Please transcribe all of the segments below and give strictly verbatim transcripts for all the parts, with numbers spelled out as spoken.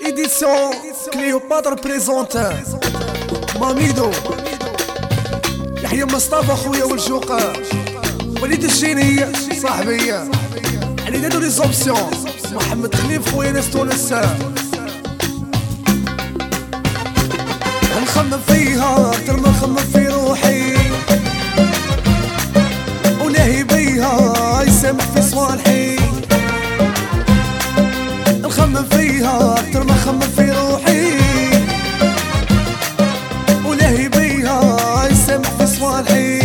Édition Cléopâtre présente ماميدو يحيى مصطفى خويا والجوقة وليد الجيني صاحبي علي دادو لي زوبسيون محمد خليف خويا ناس تونس نخمم فيها اكتر ما نخمم في روحي وناهي بيها يسامح في صوالحي نخمم فيها اكتر ما نخمم في روحي وناهي بيها يسامح في صوالحي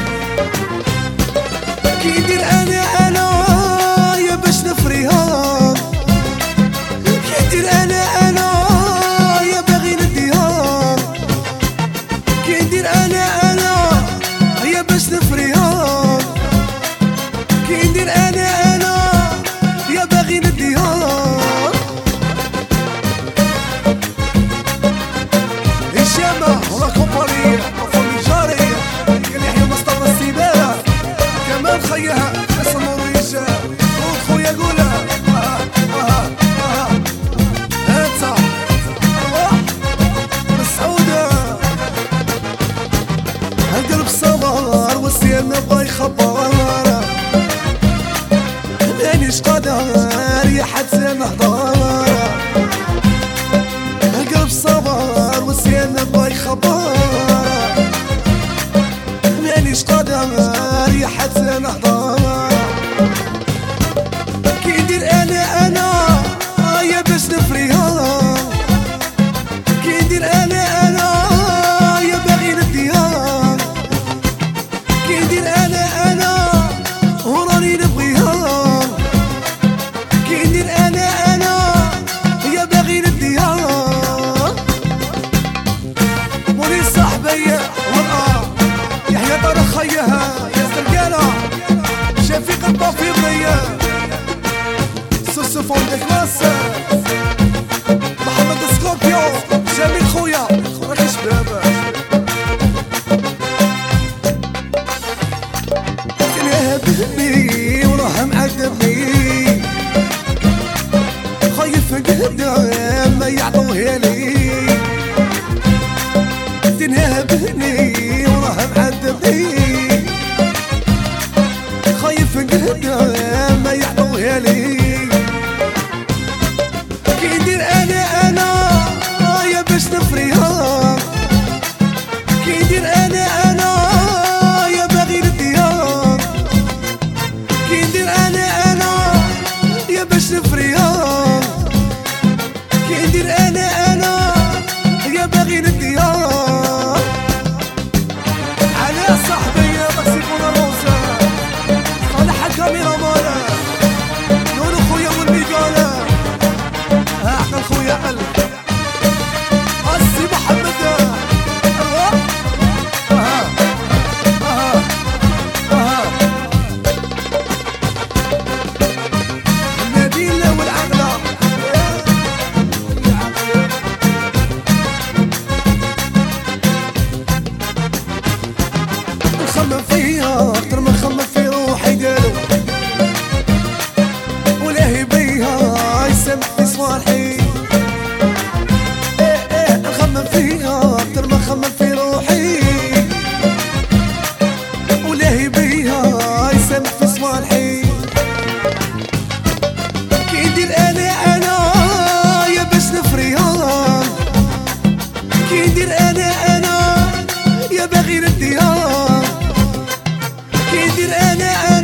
كي ندير انا انا يا باش نفريها كي ندير انا انا يا باغي نديها كي ندير انا انا يا باش نفريها كي ندير انا انا يا باغي نديها هشامة ولا كومباني وفامي جاري قال يحيى مصطفى السيبارة كمان خيها ناس النرويج خويا قولها اه اه اه انت روح مسعودة القلب صغار والسير نبغى يخبر مانيش قادر يا حد سامح ضار القلب صغار والسير نبغى يخبر مانيش قادر يا حد سامح ضار كي ندير انا انا يا باش نفريها كي ندير انا انا يا باغي نديها كي ندير انا انا وراني نبغيها كي ندير انا انا يا باغي نديها مولي صاحبي والله يحيى طارق خيها يا سرقالة شفيق الطفيضية سوسو دي كلاس محمد سكوربيو جميل خويا راكي شباب يهبني وراه معذبني خايف قدام ما يعطوها لي تنهبني وراه معذبني خايف قدام ما يعطوها لي كي ندير انا انا يا باش نفريها كي ندير انا انا يا باغي نديها كي ندير انا انا يا باش نفريها كي ندير انا انا يا باغي نديها على صاحبي ماكسي كولا روسا صالح الكاميرا مالا نونو خويا والميقالة عقل خويا قلب السي محمد اه اه اه اه النبيلة والعقلة نخمم فيها اكتر ما نخمم في روحي دارو ولاهي بيها يسامح في صوالحي ايه ايه نخمم فيها اكتر ما نخمم في روحي ولاهي بيها يسامح في صوالحي كي ندير انا انا يا باش نفريها كي ندير انا انا يا باغي نديها كي ندير انا